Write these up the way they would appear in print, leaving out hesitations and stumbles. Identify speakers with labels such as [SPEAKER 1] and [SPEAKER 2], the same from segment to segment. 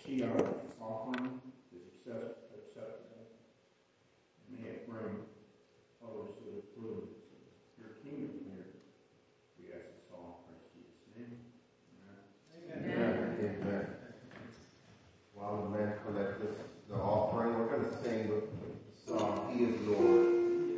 [SPEAKER 1] see our offering is accepted. May it bring others to the fruit of your kingdom here. We ask this all in Christ Jesus' name. Amen.
[SPEAKER 2] Amen. While the men collect the offering, we're going to sing the song, He is Lord.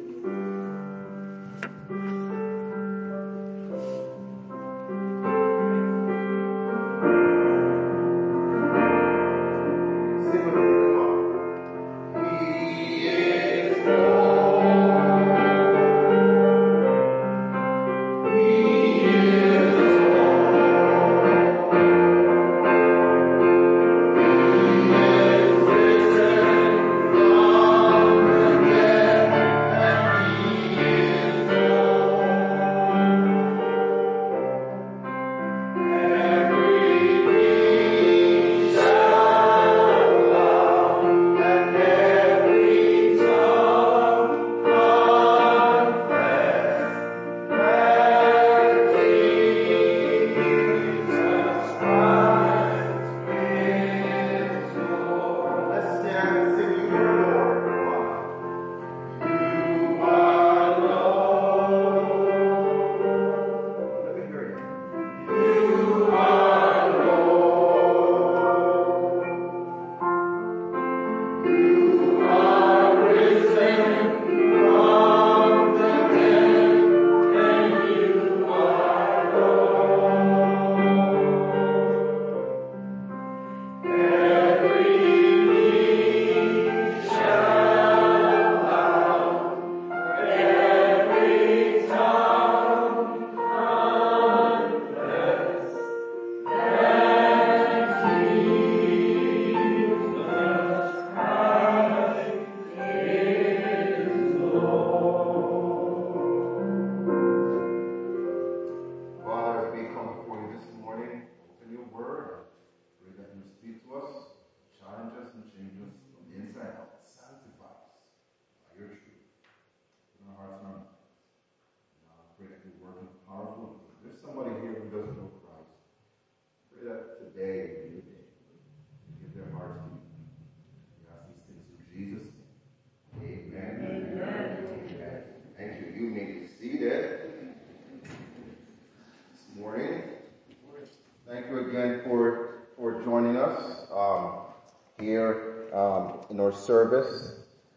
[SPEAKER 2] Service.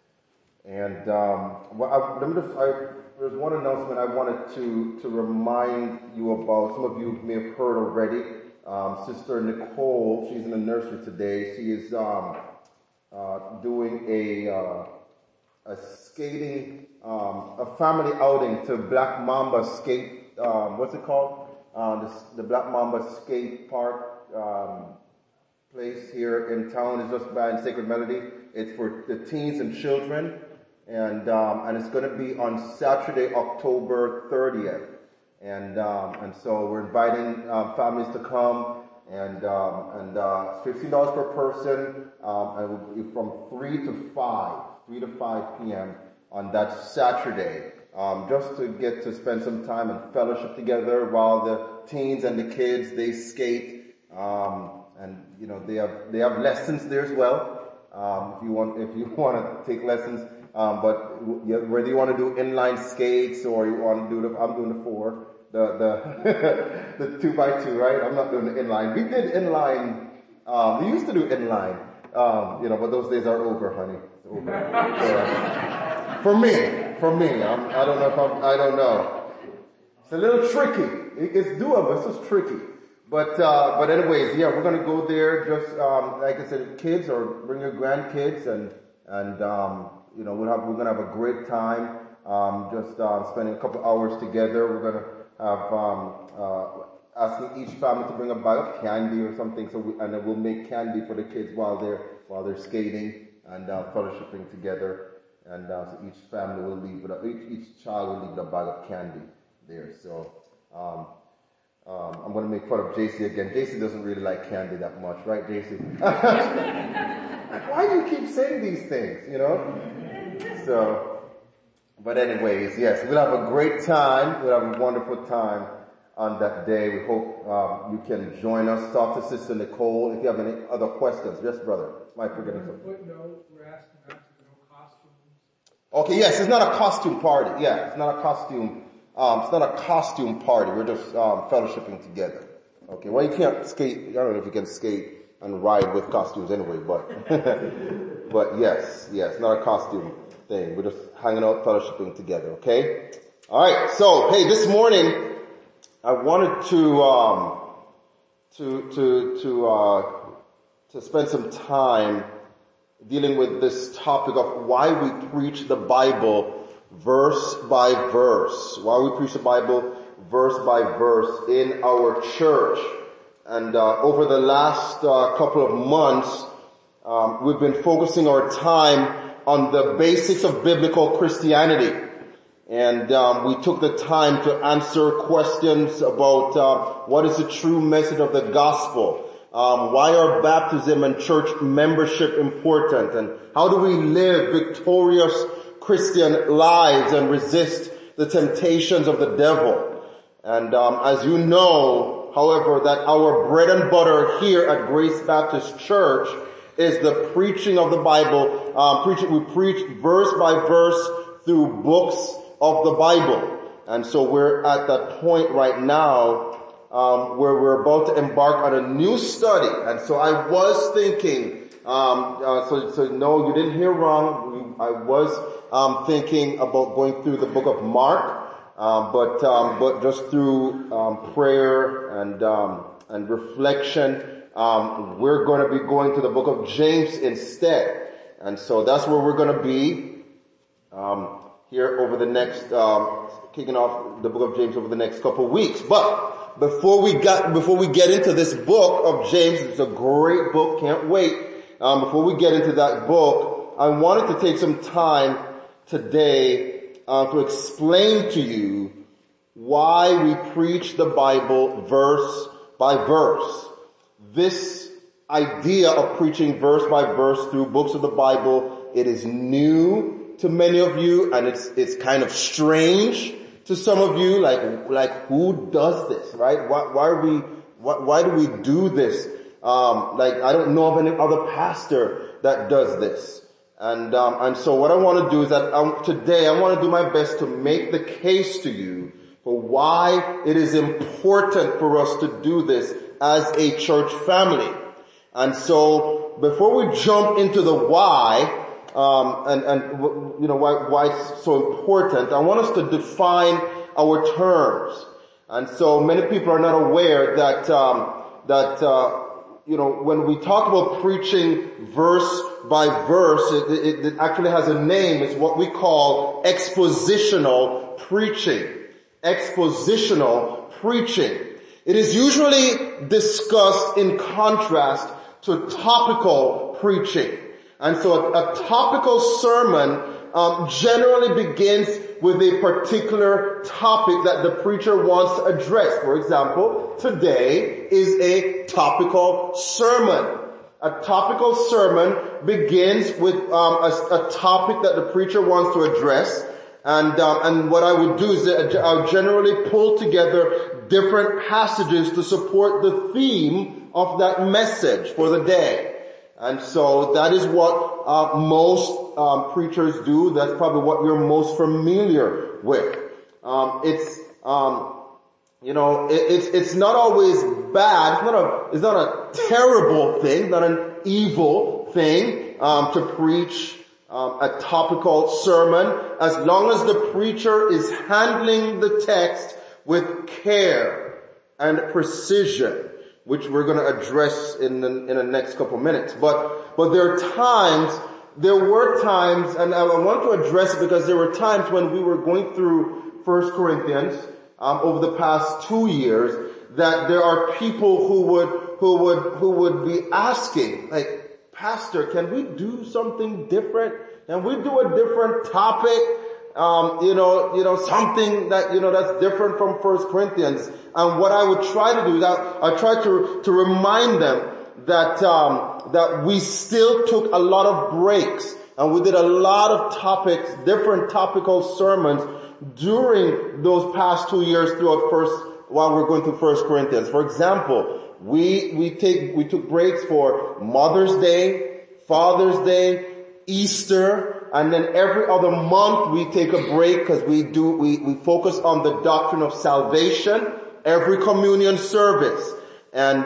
[SPEAKER 2] And there's one announcement I wanted to remind you about. Some of you may have heard already. Sister Nicole, she's in the nursery today. She is doing a skating, a family outing to Black Mamba Skate. What's it called? The Black Mamba Skate Park place here in town. It's just by Sacred Melody. It's for the teens and children, and it's going to be on Saturday, October 30th, and so we're inviting families to come, and it's $15 per person, and it will be from 3 to 5 p.m. on that Saturday, just to get to spend some time and fellowship together while the teens and the kids they skate, and you know they have lessons there as well. If you want to take lessons, but whether you want to do inline skates or you want to do I'm doing the 4, the 2x2, right? I'm not doing the inline. We did inline. We used to do inline, but those days are over, honey. It's over. For me, I don't know. It's a little tricky. It's doable. It's just tricky. But anyways, yeah, we're gonna go there. Just like I said, kids or bring your grandkids, and we're gonna have a great time. Spending a couple hours together. We're gonna have asking each family to bring a bag of candy or something. And then we'll make candy for the kids while they're skating and fellowshipping together. And so each family will leave each child will leave a bag of candy there. So. I'm going to make fun of JC again. JC doesn't really like candy that much, right, JC? Why do you keep saying these things, So, but anyways, yes, we'll have a great time. We'll have a wonderful time. on that day. We hope you can join us. Talk to Sister Nicole if you have any other questions. Yes, brother. Mike, we're getting something.
[SPEAKER 3] Footnote, we're asking not to no costumes.
[SPEAKER 2] Okay, yes, it's not a costume party. Yeah, it's not a costume. It's not a costume party. We're just fellowshipping together. Okay, well, you can't skate. I don't know if you can skate and ride with costumes anyway, but but yes, not a costume thing. We're just hanging out, fellowshipping together. Okay. All right. So, hey, this morning I wanted to spend some time dealing with this topic of why we preach the Bible verse by verse. Why we preach the Bible verse by verse in our church. And over the last couple of months, we've been focusing our time on the basics of biblical Christianity. And we took the time to answer questions about what is the true message of the gospel. Why are baptism and church membership important? And how do we live victorious Christian lives and resist the temptations of the devil? And as you know, however, that our bread and butter here at Grace Baptist Church is the preaching of the Bible. We preach verse by verse through books of the Bible. And so we're at that point right now where we're about to embark on a new study. And so I was thinking, so no, you didn't hear wrong. I was thinking about going through the book of Mark, but just through prayer and reflection, we're going to be going to the book of James instead. And so that's where we're going to be here over the next, kicking off the book of James over the next couple of weeks. But before we get into this book of James, it's a great book, can't wait. Before we get into that book, I wanted to take some time today to explain to you why we preach the Bible verse by verse. This idea of preaching verse by verse through books of the Bible, it is new to many of you, and it's kind of strange to some of you, like who does this, right? Why do we do this? I don't know of any other pastor that does this. And so what I want to do is that today I want to do my best to make the case to you for why it is important for us to do this as a church family. And so before we jump into the why, and you know why it's so important, I want us to define our terms. And so many people are not aware that you know, when we talk about preaching verse by verse, it actually has a name. It's what we call expositional preaching. Expositional preaching. It is usually discussed in contrast to topical preaching. And so a topical sermon generally begins with a particular topic that the preacher wants to address. For example, today is a topical sermon. A topical sermon begins with a topic that the preacher wants to address. And what I would do is that I'll generally pull together different passages to support the theme of that message for the day. And so that is what most preachers do. That's probably what you're most familiar with. It's not always bad. It's not a terrible thing, not an evil thing to preach a topical sermon, as long as the preacher is handling the text with care and precision, which we're going to address in the next couple minutes. But there were times, and I want to address it because there were times when we were going through 1 Corinthians over the past 2 years, that there are people who would be asking, like, Pastor, can we do something different? Can we do a different topic? Something that, that's different from 1 Corinthians. And what I would try to do is I try to remind them that we still took a lot of breaks, and we did a lot of topics, different topical sermons during those past 2 years throughout while we're going through 1 Corinthians. For example, we took breaks for Mother's Day, Father's Day, Easter, and then every other month we take a break because we focus on the doctrine of salvation, every communion service. And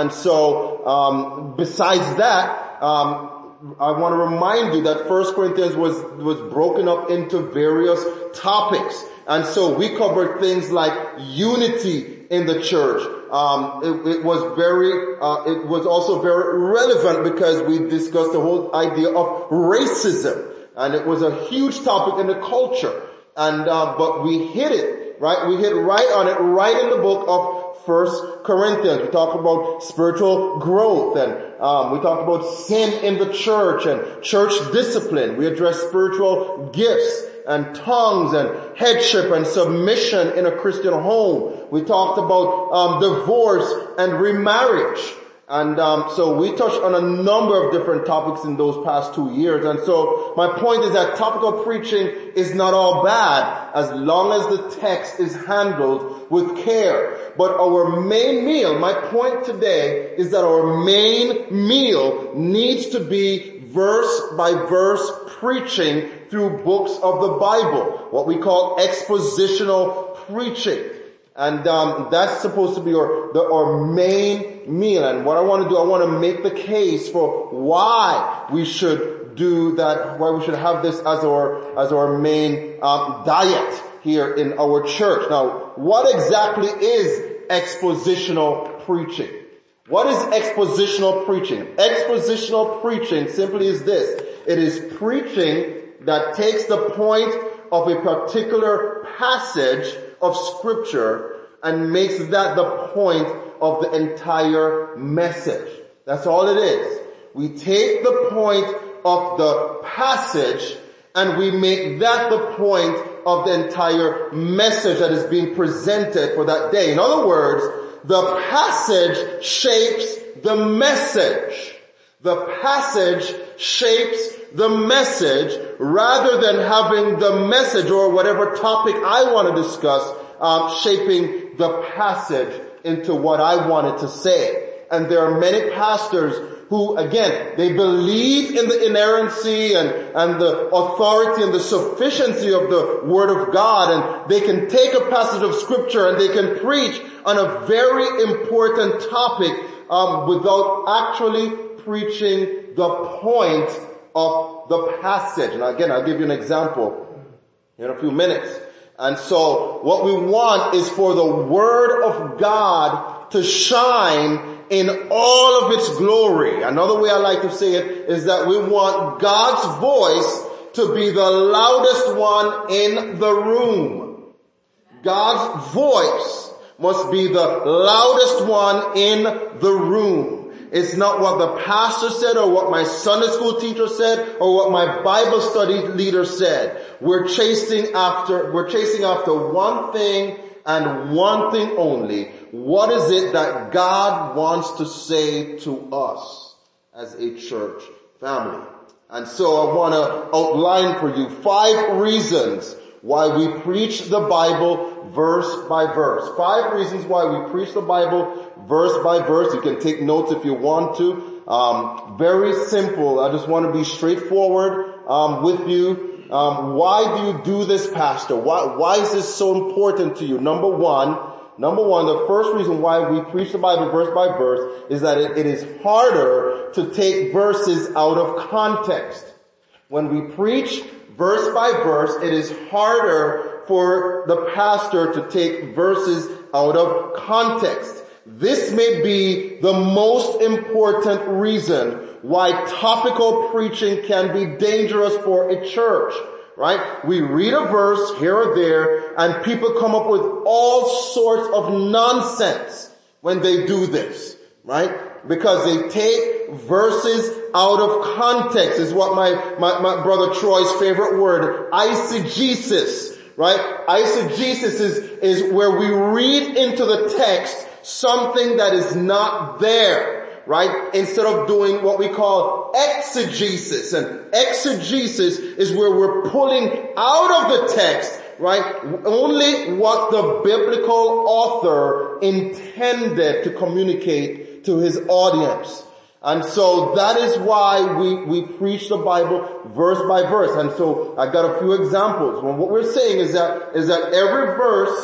[SPEAKER 2] so, besides that, I want to remind you that 1 Corinthians was broken up into various topics. And so we covered things like unity in the church. It was also very relevant because we discussed the whole idea of racism. And it was a huge topic in the culture. And, but we hit it, right? We hit right on it, right in the book of 1 Corinthians. We talked about spiritual growth, and we talked about sin in the church and church discipline. We addressed spiritual gifts and tongues and headship and submission in a Christian home. We talked about divorce and remarriage. And so we touched on a number of different topics in those past 2 years. And so my point is that topical preaching is not all bad as long as the text is handled with care. But our main meal, my point today is that our main meal needs to be verse by verse preaching through books of the Bible, what we call expositional preaching. And that's supposed to be our main meal. And what I want to do, I want to make the case for why we should do that, why we should have this as our main diet here in our church. Now, what exactly is expositional preaching? What is expositional preaching? Expositional preaching simply is this. It is preaching that takes the point of a particular passage of scripture and makes that the point of the entire message. That's all it is. We take the point of the passage and we make that the point of the entire message that is being presented for that day. In other words, the passage shapes the message. The passage shapes the message rather than having the message or whatever topic I want to discuss shaping the passage into what I wanted to say. And there are many pastors who, again, they believe in the inerrancy and the authority and the sufficiency of the Word of God, and they can take a passage of Scripture and they can preach on a very important topic without actually preaching the point of the passage. And again, I'll give you an example in a few minutes. And so what we want is for the Word of God to shine in all of its glory. Another way I like to say it is that we want God's voice to be the loudest one in the room. God's voice must be the loudest one in the room. It's not what the pastor said or what my Sunday school teacher said or what my Bible study leader said. We're chasing after one thing and one thing only. What is it that God wants to say to us as a church family? And so I want to outline for you 5 reasons why we preach the Bible verse by verse. 5 reasons why we preach the Bible verse by verse. You can take notes if you want to. Very simple. I just want to be straightforward with you. Why do you do this, Pastor? Why is this so important to you? Number one, the first reason why we preach the Bible verse by verse is that it is harder to take verses out of context. When we preach verse by verse, it is harder for the pastor to take verses out of context. This may be the most important reason why topical preaching can be dangerous for a church, right? We read a verse here or there and people come up with all sorts of nonsense when they do this, right? Because they take verses out of context is what my brother Troy's favorite word, eisegesis, right? Eisegesis is where we read into the text something that is not there, right? Instead of doing what we call exegesis. And exegesis is where we're pulling out of the text right? Only what the biblical author intended to communicate to his audience. And so that is why we preach the Bible verse by verse. And so I got a few examples. Well, what we're saying is that every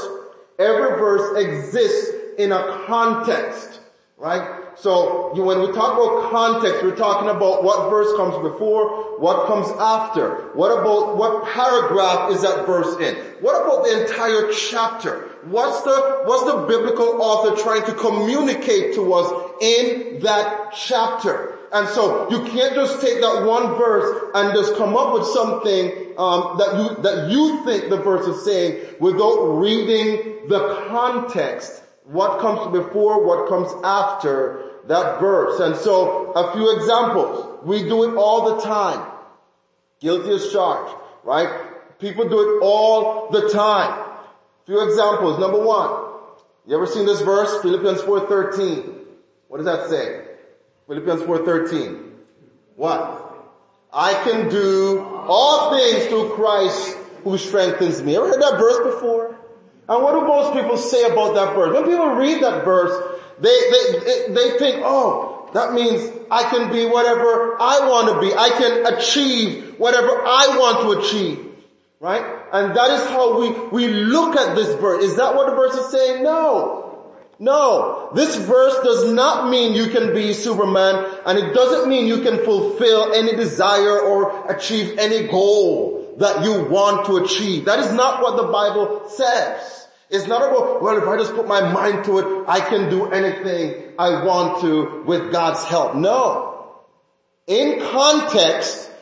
[SPEAKER 2] verse exists in a context, right? So when we talk about context, we're talking about what verse comes before, what comes after. What paragraph is that verse in? What about the entire chapter? What's the biblical author trying to communicate to us in that chapter? And so you can't just take that one verse and just come up with something that you think the verse is saying without reading the context. What comes before, what comes after that verse. And so a few examples. We do it all the time. Guilty as charged, right? People do it all the time. Few examples. Number one. You ever seen this verse? Philippians 4:13. What does that say? Philippians 4:13. What? I can do all things through Christ who strengthens me. Ever heard that verse before? And what do most people say about that verse? When people read that verse, they think, oh, that means I can be whatever I want to be. I can achieve whatever I want to achieve. Right? And that is how we look at this verse. Is that what the verse is saying? No. No. This verse does not mean you can be Superman, and it doesn't mean you can fulfill any desire or achieve any goal that you want to achieve. That is not what the Bible says. It's not about, well, if I just put my mind to it, I can do anything I want to with God's help. No. In context,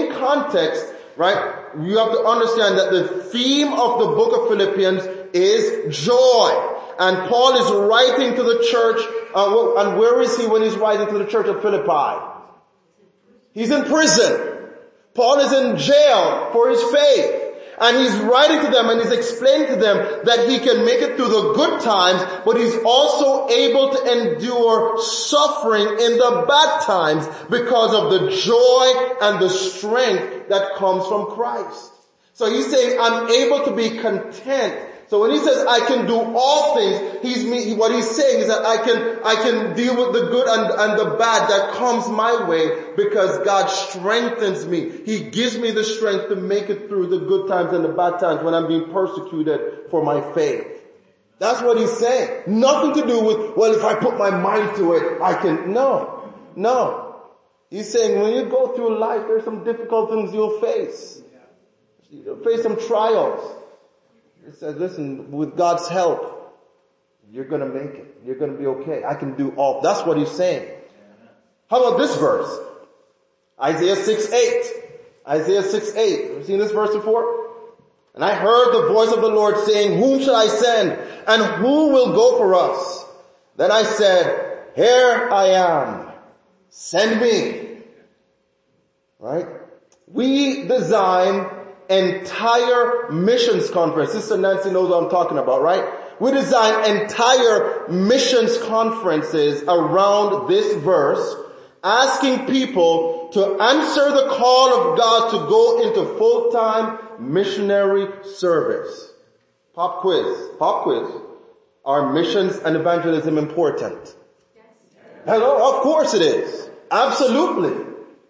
[SPEAKER 2] right, you have to understand that the theme of the book of Philippians is joy. And Paul is writing to the church, and where is he when he's writing to the church of Philippi? He's in prison. Paul is in jail for his faith. And he's writing to them and he's explaining to them that he can make it through the good times, but he's also able to endure suffering in the bad times because of the joy and the strength that comes from Christ. So he's saying, I'm able to be content. So when he says, I can do all things, what he's saying is that I can deal with the good and the bad that comes my way because God strengthens me. He gives me the strength to make it through the good times and the bad times when I'm being persecuted for my faith. That's what he's saying. Nothing to do with, well, if I put my mind to it, I can. No. He's saying when you go through life, there's some difficult things you'll face. You'll face some trials. He says, listen, with God's help, you're gonna make it. You're gonna be okay. I can do all. That's what he's saying. How about this verse? Isaiah 6:8. Isaiah 6:8. Have you seen this verse before? And I heard the voice of the Lord saying, whom shall I send? And who will go for us? Then I said, here I am. Send me. Right? We design entire missions conference. Sister Nancy knows what I'm talking about, right? We design entire missions conferences around this verse, asking people to answer the call of God to go into full-time missionary service. Pop quiz. Are missions and evangelism important? Yes. Hello? Of course it is. Absolutely.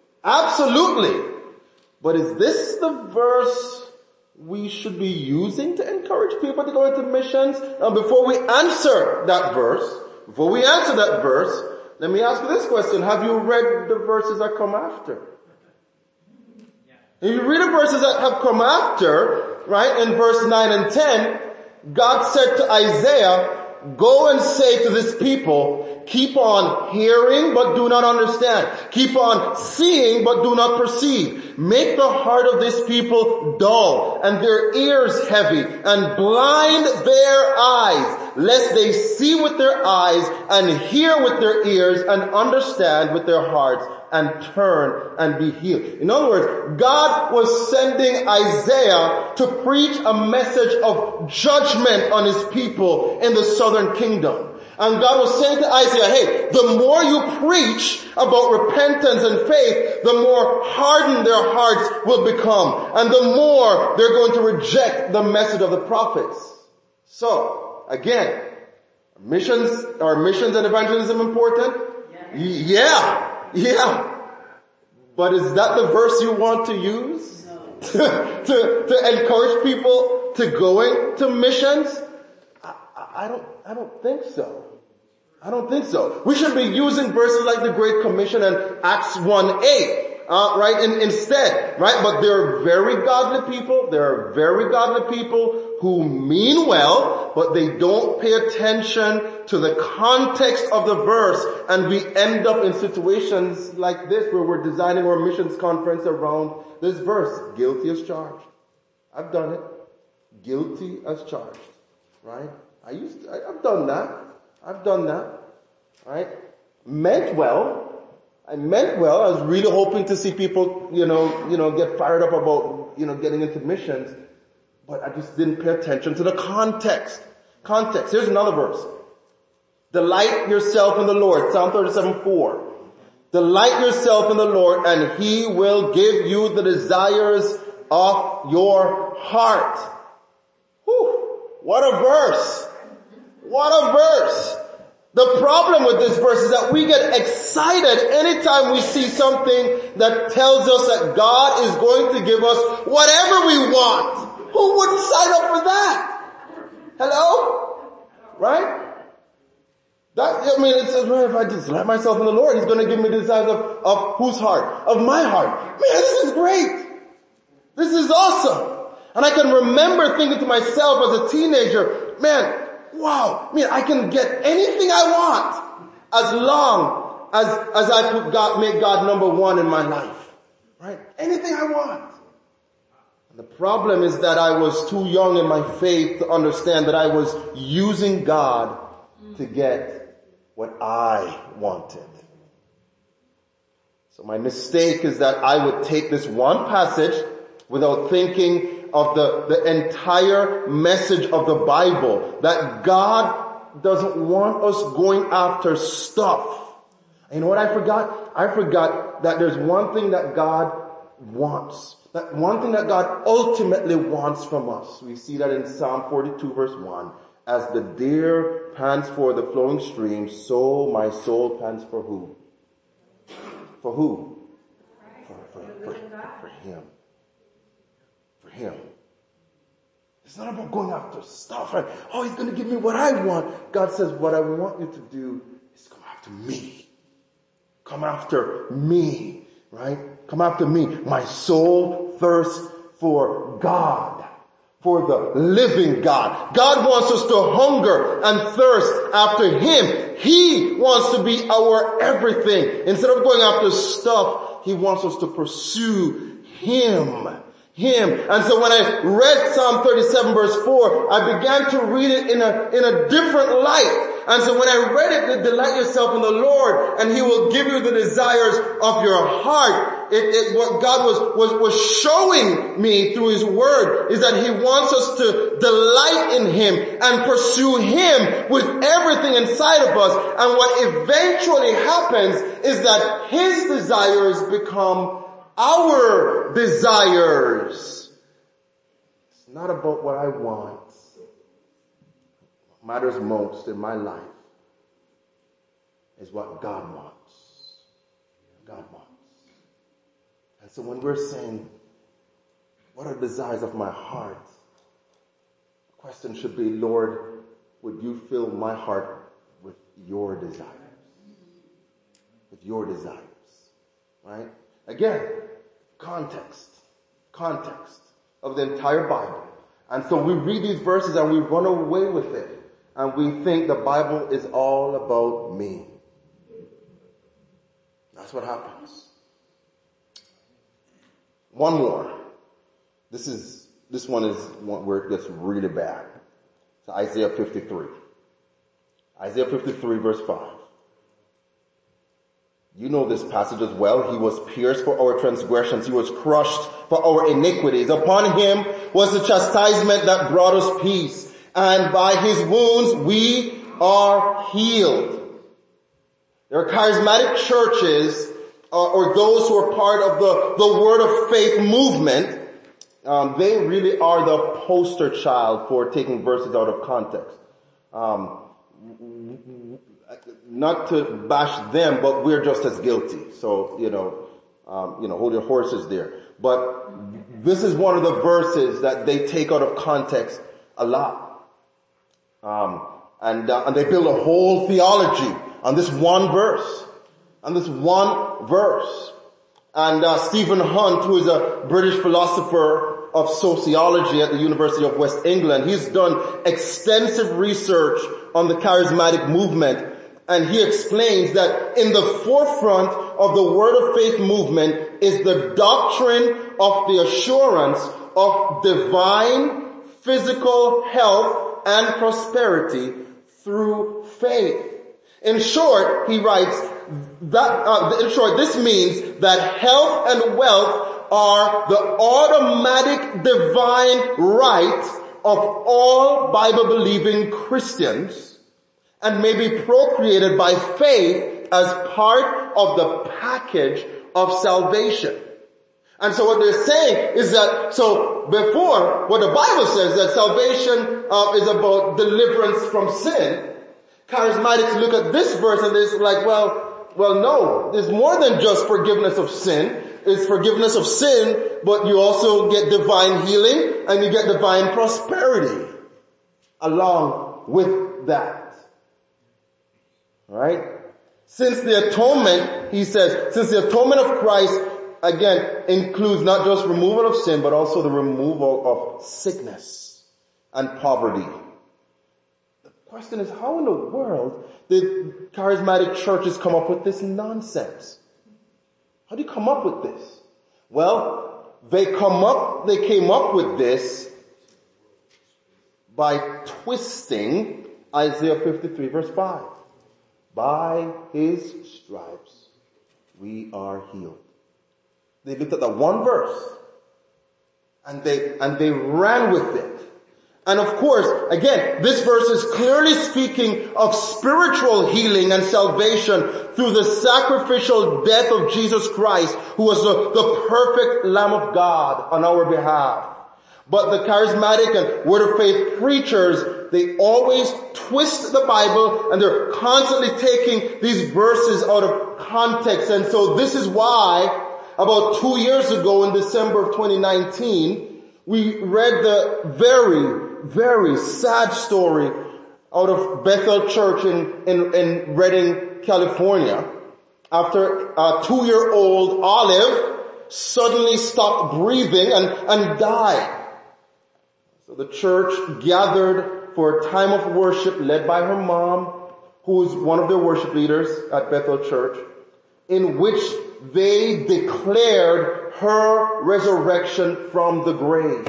[SPEAKER 2] But is this the verse we should be using to encourage people to go into missions? Now before we answer that verse, let me ask you this question. Have you read the verses that come after? If you read the verses that have come after, right, in verse 9 and 10, God said to Isaiah, go and say to this people, keep on hearing but do not understand. Keep on seeing but do not perceive. Make the heart of this people dull and their ears heavy and blind their eyes, lest they see with their eyes and hear with their ears and understand with their hearts and turn and be healed. In other words, God was sending Isaiah to preach a message of judgment on his people in the southern kingdom. And God was saying to Isaiah, hey, the more you preach about repentance and faith, the more hardened their hearts will become. And the more they're going to reject the message of the prophets. So, again, are missions and evangelism important? Yeah. But is that the verse you want to use? No. to encourage people to going to missions? I don't think so. I don't think so. We should be using verses like the Great Commission and Acts 1:8, right? Instead, right? But there are very godly people. There are very godly people who mean well, but they don't pay attention to the context of the verse, and we end up in situations like this where we're designing our missions conference around this verse. Guilty as charged. I've done it. Guilty as charged. Right? I've done that. Right? Meant well. I was really hoping to see people, get fired up about, getting into missions. But I just didn't pay attention to the context. Here's another verse. Delight yourself in the Lord. Psalm 37:4. Delight yourself in the Lord, and He will give you the desires of your heart. Whew. What a verse. The problem with this verse is that we get excited anytime we see something that tells us that God is going to give us whatever we want. Who wouldn't sign up for that? Hello? Right? It says, well, if I just let myself in the Lord, He's going to give me the desires of whose heart? Of my heart. Man, this is great. This is awesome. And I can remember thinking to myself as a teenager, man, wow, I can get anything I want as long as I make God number one in my life. Right? Anything I want. And the problem is that I was too young in my faith to understand that I was using God to get what I wanted. So my mistake is that I would take this one passage without thinking of the entire message of the Bible, that God doesn't want us going after stuff. And you know what I forgot? I forgot that there's one thing that God wants. That one thing that God ultimately wants from us. We see that in Psalm 42 verse 1. As the deer pants for the flowing stream, so my soul pants for who? For who? For Him. For Him. It's not about going after stuff, right? Oh, He's going to give me what I want. God says, what I want you to do is come after me. Come after me, right? Come after me. My soul thirsts for God. For the living God. God wants us to hunger and thirst after Him. He wants to be our everything. Instead of going after stuff, He wants us to pursue Him. And so when I read Psalm 37 verse 4, I began to read it in a different light. And so when I read it, delight yourself in the Lord, and He will give you the desires of your heart. What God was showing me through His word is that He wants us to delight in Him and pursue Him with everything inside of us. And what eventually happens is that His desires become our desires. It's not about what I want. What matters most in my life is what God wants. God wants. And so when we're saying, what are the desires of my heart? The question should be, Lord, would you fill my heart with your desires? With your desires. Right? Again, context of the entire Bible. And so we read these verses and we run away with it. And we think the Bible is all about me. That's what happens. One more. This one is one where it gets really bad. It's Isaiah 53. Isaiah 53 verse 5. You know this passage as well. He was pierced for our transgressions. He was crushed for our iniquities. Upon Him was the chastisement that brought us peace. And by His wounds we are healed. There are charismatic churches or those who are part of the Word of Faith movement. They really are the poster child for taking verses out of context. Not to bash them, but we're just as guilty. So, hold your horses there. But this is one of the verses that they take out of context a lot. And they build a whole theology on this one verse. And Stephen Hunt, who is a British philosopher of sociology at the University of West England, he's done extensive research on the charismatic movement. And he explains that in the forefront of the Word of Faith movement is the doctrine of the assurance of divine physical health and prosperity through faith. In short, he writes, this means that health and wealth are the automatic divine right of all Bible-believing Christians and may be procreated by faith as part of the package of salvation. And so what they're saying is that, so before, what the Bible says that salvation is about deliverance from sin, charismatics look at this verse and they're like, well, no, there's more than just forgiveness of sin. It's forgiveness of sin, but you also get divine healing and you get divine prosperity along with that. Right? Since the atonement, he says, since the atonement of Christ, again, includes not just removal of sin, but also the removal of sickness and poverty. The question is, how in the world did charismatic churches come up with this nonsense? How do you come up with this? Well, they came up with this by twisting Isaiah 53 verse 5. By his stripes we are healed. They looked at that one verse and they ran with it. And of course, again, this verse is clearly speaking of spiritual healing and salvation through the sacrificial death of Jesus Christ, who was the perfect Lamb of God on our behalf. But the charismatic and Word of Faith preachers, they always twist the Bible and they're constantly taking these verses out of context. And so this is why about 2 years ago in December of 2019, we read the very, very sad story out of Bethel Church in Redding, California. After a 2-year-old Olive suddenly stopped breathing and died. So the church gathered for a time of worship led by her mom, who is one of their worship leaders at Bethel Church, in which they declared her resurrection from the grave.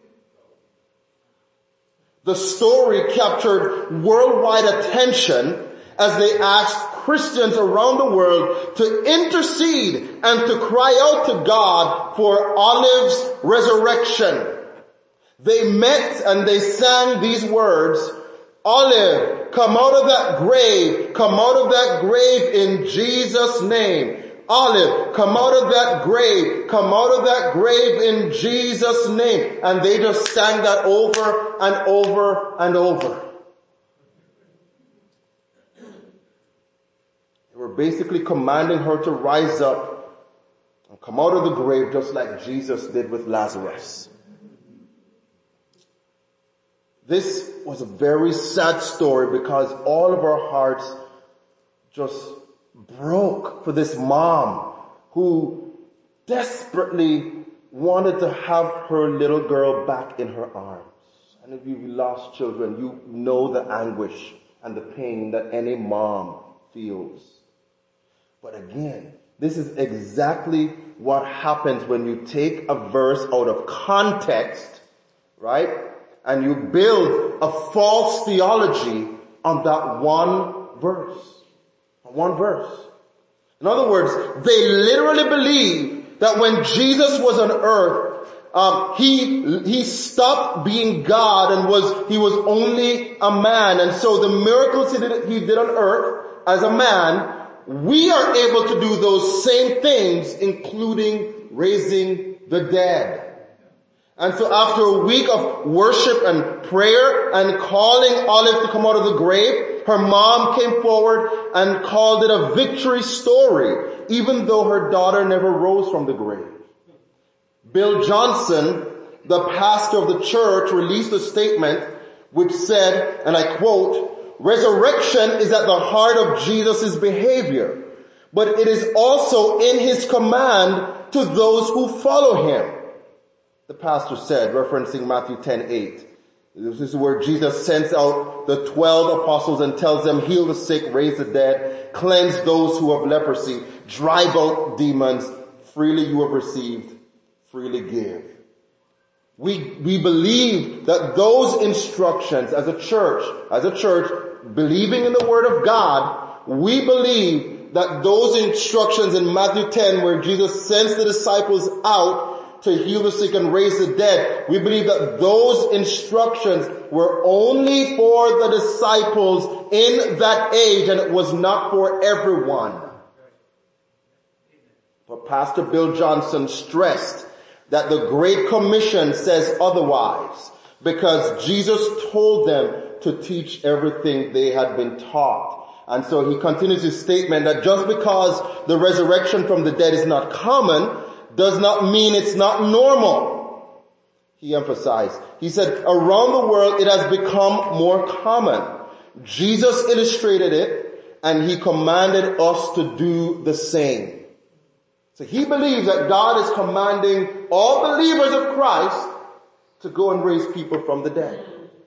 [SPEAKER 2] The story captured worldwide attention as they asked Christians around the world to intercede and to cry out to God for Olive's resurrection. They met and they sang these words, Olive, come out of that grave, come out of that grave in Jesus' name. Olive, come out of that grave, come out of that grave in Jesus' name. And they just sang that over and over and over. They were basically commanding her to rise up and come out of the grave just like Jesus did with Lazarus. This was a very sad story because all of our hearts just broke for this mom who desperately wanted to have her little girl back in her arms. And if you've lost children, you know the anguish and the pain that any mom feels. But again, this is exactly what happens when you take a verse out of context, right? And you build a false theology on that one verse. One verse. In other words, they literally believe that when Jesus was on earth, he stopped being God and he was only a man. And so the miracles he did on earth as a man, we are able to do those same things, including raising the dead. And so after a week of worship and prayer and calling Olive to come out of the grave, her mom came forward and called it a victory story, even though her daughter never rose from the grave. Bill Johnson, the pastor of the church, released a statement which said, and I quote, "Resurrection is at the heart of Jesus' behavior, but it is also in his command to those who follow him." The pastor said, referencing Matthew 10:8. This is where Jesus sends out the 12 apostles and tells them, heal the sick, raise the dead, cleanse those who have leprosy, drive out demons, freely you have received, freely give. We believe that those instructions as a church, believing in the word of God, we believe that those instructions in Matthew 10 where Jesus sends the disciples out to heal the sick and raise the dead, we believe that those instructions were only for the disciples in that age and it was not for everyone. But Pastor Bill Johnson stressed that the Great Commission says otherwise because Jesus told them to teach everything they had been taught. And so he continues his statement that just because the resurrection from the dead is not common does not mean it's not normal. He emphasized. He said, around the world it has become more common. Jesus illustrated it and he commanded us to do the same. So he believes that God is commanding all believers of Christ to go and raise people from the dead.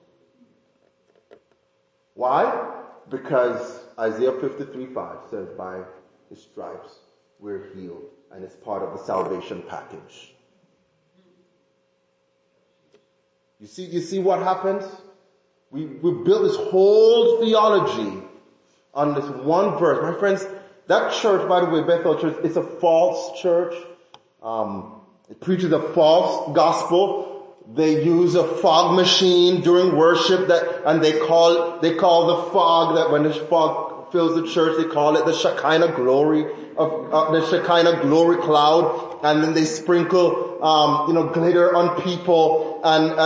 [SPEAKER 2] Why? Because Isaiah 53:5 says, by his stripes we're healed. And it's part of the salvation package. You see what happens? We built this whole theology on this one verse. My friends, that church, by the way, Bethel Church, it's a false church. It preaches a false gospel. They use a fog machine during worship and they call the fog, that when the fog fills the church, they call it the Shekinah glory of the Shekinah glory cloud, and then they sprinkle glitter on people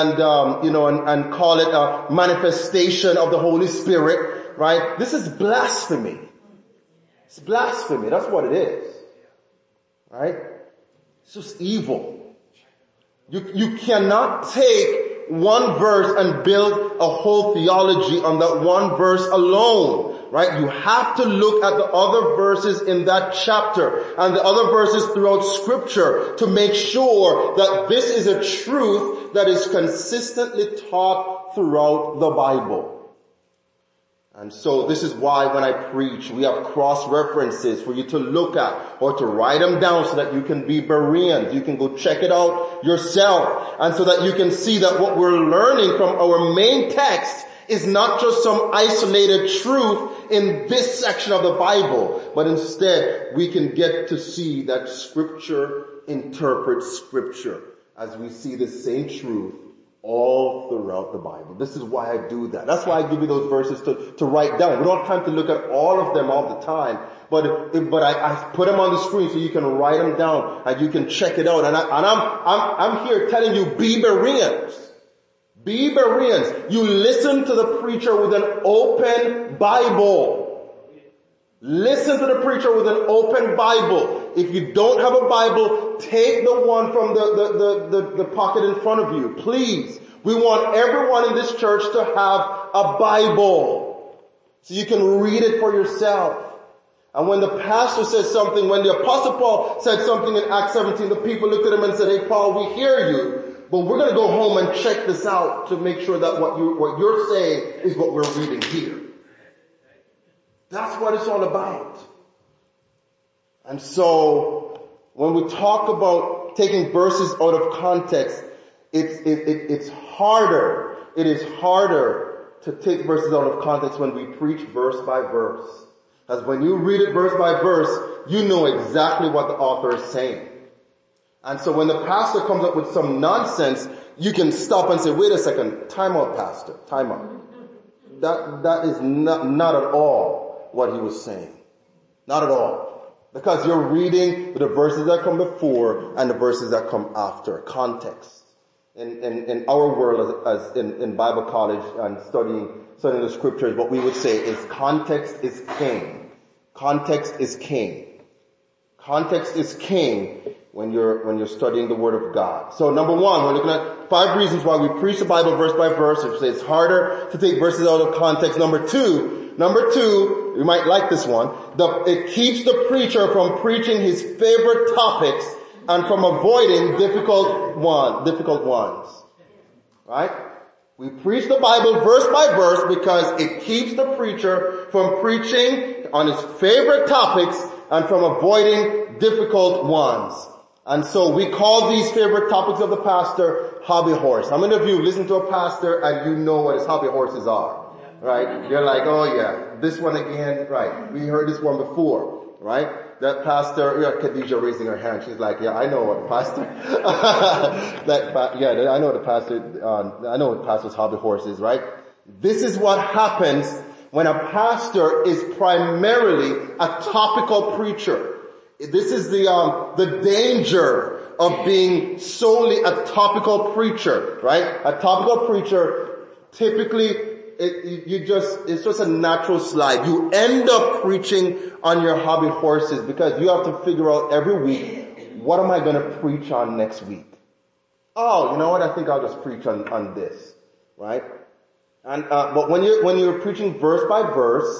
[SPEAKER 2] and call it a manifestation of the Holy Spirit, right? This is blasphemy. It's blasphemy. That's what it is. Right? It's just evil. You cannot take one verse and build a whole theology on that one verse alone. Right? You have to look at the other verses in that chapter and the other verses throughout scripture to make sure that this is a truth that is consistently taught throughout the Bible. And so this is why when I preach, we have cross-references for you to look at or to write them down so that you can be Bereans. You can go check it out yourself and so that you can see that what we're learning from our main text is not just some isolated truth in this section of the Bible, but instead we can get to see that scripture interprets scripture as we see the same truth all throughout the Bible. This is why I do that. That's why I give you those verses to write down. We don't have time to look at all of them all the time, but I put them on the screen so you can write them down and you can check it out. And I'm here telling you, be Bereans. Be Bereans. You listen to the preacher with an open Bible. Listen to the preacher with an open Bible. If you don't have a Bible, take the one from the pocket in front of you. Please. We want everyone in this church to have a Bible so you can read it for yourself. And when the pastor says something, when the Apostle Paul said something in Acts 17, the people looked at him and said, hey Paul, we hear you. But we're going to go home and check this out to make sure that what you're saying is what we're reading here. That's what it's all about. And so when we talk about taking verses out of context, it's harder. It is harder to take verses out of context when we preach verse by verse. Because when you read it verse by verse, you know exactly what the author is saying. And so when the pastor comes up with some nonsense, you can stop and say, wait a second, time out, pastor, time out. That is not at all what he was saying. Not at all. Because you're reading the verses that come before and the verses that come after. Context. In our world as in Bible college and studying the scriptures, what we would say is context is king. Context is king. Context is king when you're studying the Word of God. So number one, we're looking at 5 reasons why we preach the Bible verse by verse. It's harder to take verses out of context. Number two, you might like this one. It keeps the preacher from preaching his favorite topics and from avoiding difficult ones. Right? We preach the Bible verse by verse because it keeps the preacher from preaching on his favorite topics and from avoiding difficult ones. And so we call these favorite topics of the pastor hobby horse. How many of you listen to a pastor and you know what his hobby horses are? Right? You're like, oh yeah, this one again, right. We heard this one before, right? That pastor, Khadijah raising her hand, she's like, yeah, I know what pastor, I know what the pastor's hobby horse is, right? This is what happens when a pastor is primarily a topical preacher. This is the danger of being solely a topical preacher, right? A topical preacher, typically, it's just a natural slide. You end up preaching on your hobby horses because you have to figure out every week, what am I going to preach on next week? Oh, you know what? I think I'll just preach on this, right? And, but when you're preaching verse by verse,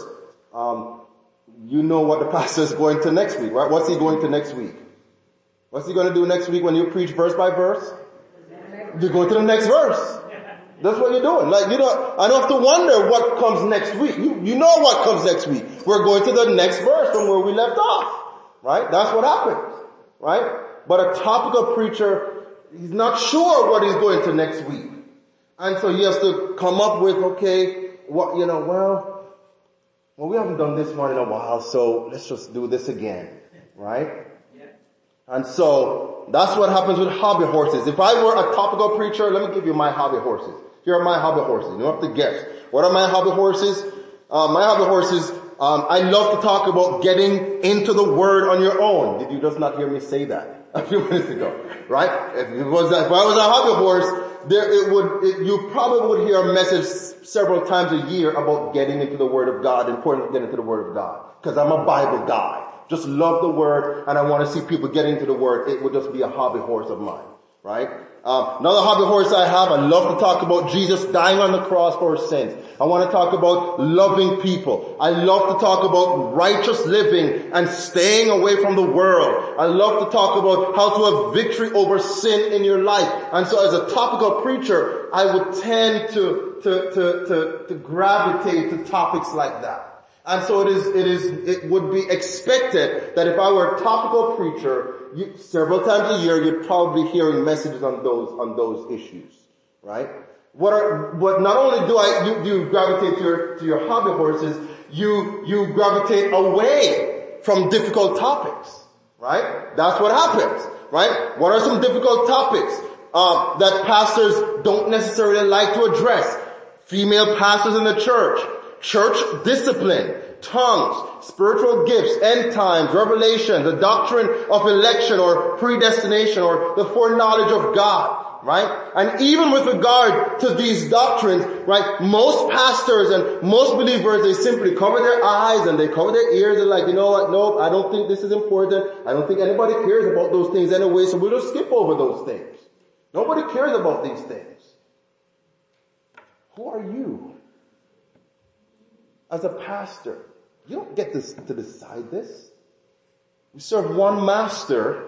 [SPEAKER 2] you know what the pastor is going to next week, right? What's he going to next week? What's he going to do next week when you preach verse by verse? You're going to the next verse. That's what you're doing. Like, I don't have to wonder what comes next week. You know what comes next week. We're going to the next verse from where we left off. Right? That's what happens. Right? But a topical preacher, he's not sure what he's going to next week. And so he has to come up with, okay, well, we haven't done this one in a while, so let's just do this again. Right? Yeah. And so that's what happens with hobby horses. If I were a topical preacher, let me give you my hobby horses. Here are my hobby horses. You don't have to guess. What are my hobby horses? My hobby horses, I love to talk about getting into the Word on your own. Did you just not hear me say that a few minutes ago? Right? If I was a hobby horse, you probably would hear a message several times a year about getting into the Word of God, important to get into the Word of God. Because I'm a Bible guy. Just love the Word, and I want to see people get into the Word. It would just be a hobby horse of mine. Right? Another hobby horse I have, I love to talk about Jesus dying on the cross for our sins. I want to talk about loving people. I love to talk about righteous living and staying away from the world. I love to talk about how to have victory over sin in your life. And so as a topical preacher, I would tend to gravitate to topics like that. And so it would be expected that if I were a topical preacher, several times a year, you'd probably be hearing messages on those issues, right? But not only do you gravitate to your hobby horses, you gravitate away from difficult topics, right? That's what happens, right? What are some difficult topics that pastors don't necessarily like to address? Female pastors in the church discipline, tongues, spiritual gifts, end times, revelation, the doctrine of election or predestination or the foreknowledge of God, right? And even with regard to these doctrines, right, most pastors and most believers, they simply cover their eyes and they cover their ears. They're like, you know what, nope, I don't think this is important. I don't think anybody cares about those things anyway, so we'll just skip over those things. Nobody cares about these things. Who are you? As a pastor, you don't get to decide this. We serve one master,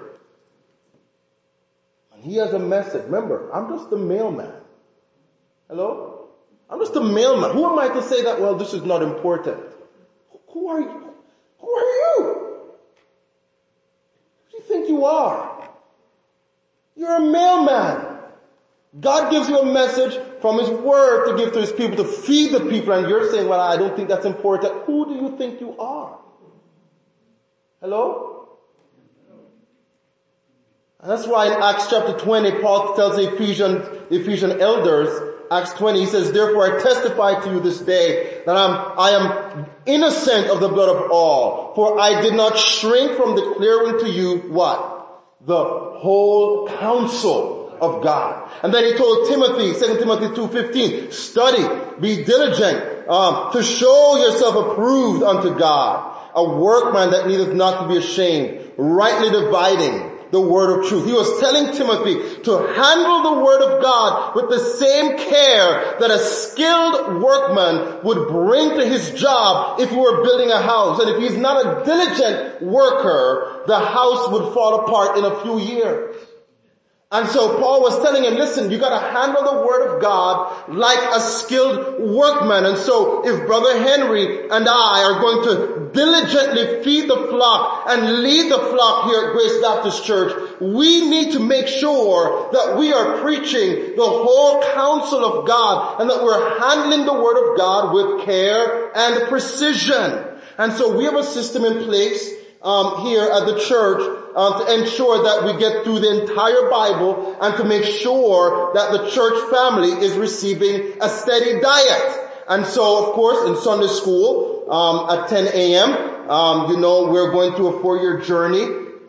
[SPEAKER 2] and he has a message. Remember, I'm just the mailman. Hello? I'm just a mailman. Who am I to say that, well, this is not important? Who are you? Who are you? Who do you think you are? You're a mailman. God gives you a message from His Word to give to His people, to feed the people, and you're saying, well, I don't think that's important. Who do you think you are? Hello? And that's why in Acts chapter 20, Paul tells the Ephesian elders, Acts 20, he says, therefore I testify to you this day that I am innocent of the blood of all, for I did not shrink from declaring to you what? The whole counsel of God. And then he told Timothy, 2 Timothy 2:15, study, be diligent, to show yourself approved unto God, a workman that needeth not to be ashamed, rightly dividing the word of truth. He was telling Timothy to handle the word of God with the same care that a skilled workman would bring to his job if he were building a house. And if he's not a diligent worker, the house would fall apart in a few years. And so Paul was telling him, listen, you gotta handle the word of God like a skilled workman. And so if Brother Henry and I are going to diligently feed the flock and lead the flock here at Grace Baptist Church, we need to make sure that we are preaching the whole counsel of God and that we're handling the word of God with care and precision. And so we have a system in place here at the church to ensure that we get through the entire Bible and to make sure that the church family is receiving a steady diet. And so, of course, in Sunday school at 10 a.m., we're going through a 4-year journey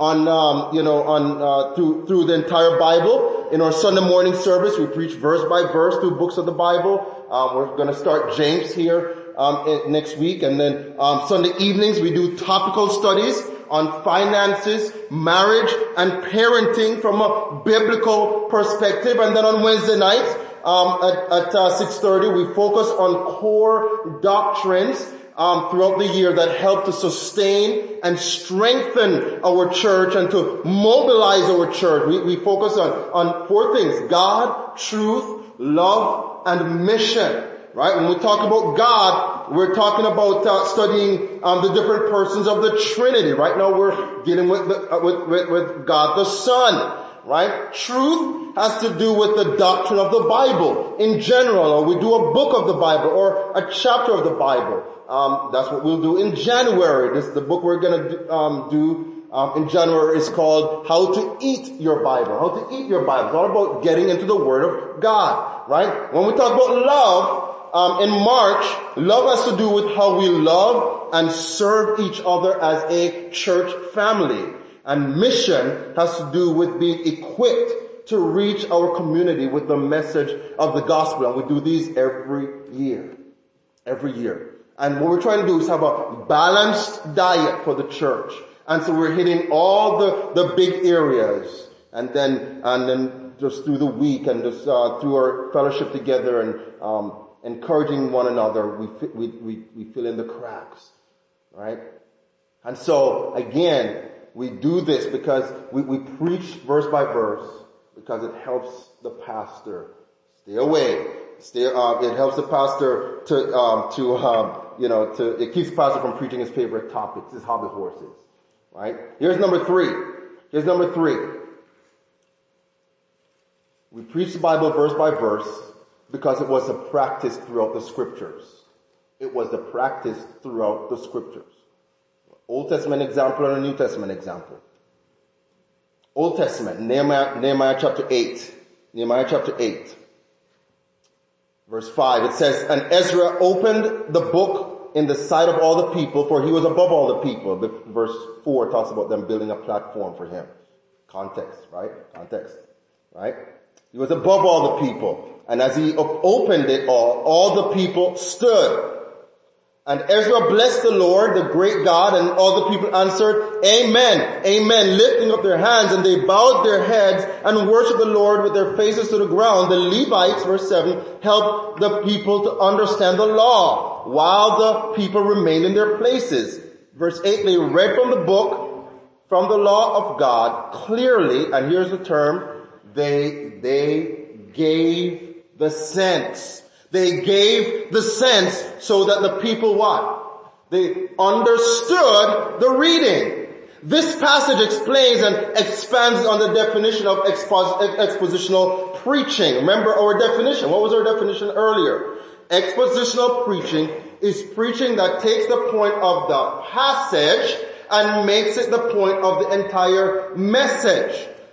[SPEAKER 2] through the entire Bible. In our Sunday morning service, we preach verse by verse through books of the Bible. We're going to start James here next week, and then Sunday evenings we do topical studies on finances, marriage, and parenting from a biblical perspective. And then on Wednesday nights at 6:30 we focus on core doctrines throughout the year that help to sustain and strengthen our church and to mobilize our church. We focus on 4 things: God, truth, love, and mission. Right? When we talk about God, we're talking about studying the different persons of the Trinity. Right now we're dealing with God the Son. Right? Truth has to do with the doctrine of the Bible in general, or we do a book of the Bible or a chapter of the Bible. That's what we'll do in January. The book we're going to do in January is called How to Eat Your Bible. How to Eat Your Bible. It's all about getting into the Word of God. Right? When we talk about love, in March, love has to do with how we love and serve each other as a church family. And mission has to do with being equipped to reach our community with the message of the gospel. And we do these every year. Every year. And what we're trying to do is have a balanced diet for the church. And so we're hitting all the big areas. And then just through the week and just through our fellowship together and encouraging one another, we fill in the cracks, right? And so again, we do this because we preach verse by verse because it helps the pastor stay away. It helps the pastor it keeps the pastor from preaching his favorite topics, his hobby horses, right? Here's number 3. We preach the Bible verse by verse because it was a practice throughout the scriptures. It was the practice throughout the scriptures. Old Testament example and a New Testament example. Old Testament, Nehemiah chapter 8. Nehemiah chapter 8. Verse 5, it says, and Ezra opened the book in the sight of all the people, for he was above all the people. Verse 4 talks about them building a platform for him. Context, right? He was above all the people. And as he opened it all the people stood. And Ezra blessed the Lord, the great God, and all the people answered, Amen, Amen, lifting up their hands, and they bowed their heads and worshiped the Lord with their faces to the ground. The Levites, verse 7, helped the people to understand the law, while the people remained in their places. Verse 8, they read from the book, from the law of God, clearly, and here's the term, they gave the sense. They gave the sense so that the people what? They understood the reading. This passage explains and expands on the definition of expositional preaching. Remember our definition. What was our definition earlier? Expositional preaching is preaching that takes the point of the passage and makes it the point of the entire message.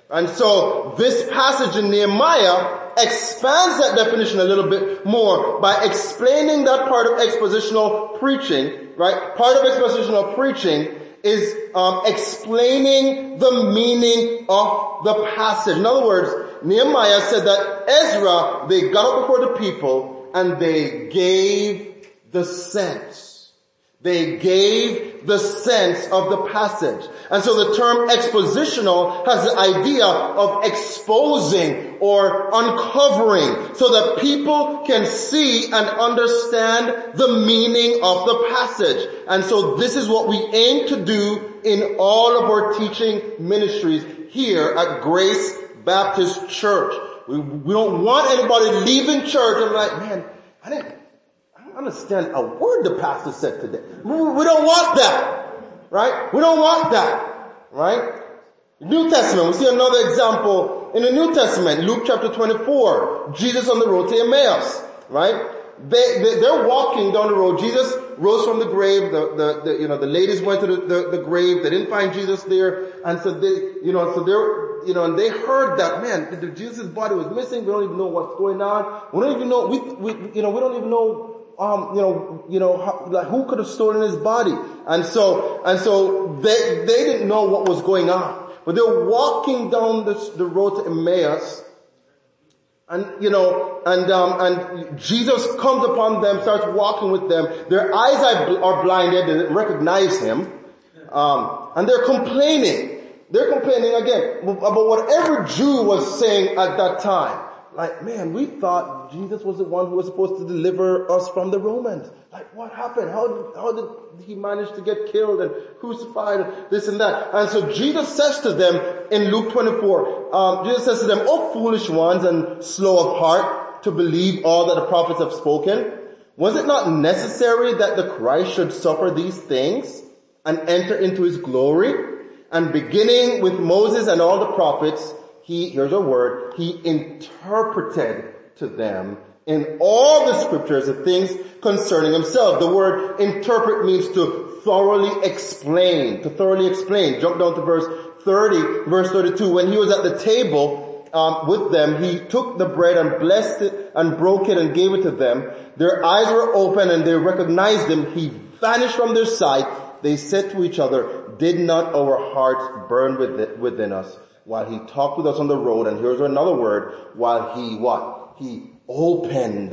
[SPEAKER 2] And so this passage in Nehemiah expands that definition a little bit more by explaining that part of expositional preaching, right? Part of expositional preaching is explaining the meaning of the passage. In other words, Nehemiah said that Ezra, they got up before the people and they gave the sense. They gave the sense of the passage. And so the term expositional has the idea of exposing or uncovering so that people can see and understand the meaning of the passage. And so this is what we aim to do in all of our teaching ministries here at Grace Baptist Church. We don't want anybody leaving church and like, man, I don't understand a word the pastor said today. We don't want that, right? We don't want that, right? New Testament, we see another example in the New Testament, Luke chapter 24, Jesus on the road to Emmaus, right? They're walking down the road. Jesus rose from the grave. The ladies went to the grave. They didn't find Jesus there. And so and they heard that, man, Jesus' body was missing. We don't even know what's going on. We don't even know, we don't even know who could have stolen his body. And so they didn't know what was going on. But they're walking down the road to Emmaus. And Jesus comes upon them, starts walking with them. Their eyes are blinded. They didn't recognize him. And they're complaining. They're complaining again about whatever Jew was saying at that time. Like, man, we thought Jesus was the one who was supposed to deliver us from the Romans. Like, what happened? How did he manage to get killed and crucified and this and that? And so Jesus says to them in Luke 24, Jesus says to them, "O foolish ones and slow of heart to believe all that the prophets have spoken. Was it not necessary that the Christ should suffer these things and enter into his glory? And beginning with Moses and all the prophets, here's a word, he interpreted to them in all the scriptures the things concerning himself." The word interpret means to thoroughly explain, Jump down to verse 30, verse 32. When he was at the table with them, he took the bread and blessed it and broke it and gave it to them. Their eyes were open and they recognized him. He vanished from their sight. They said to each other, "Did not our hearts burn within us while he talked with us on the road?" And here's another word, while he what? He opened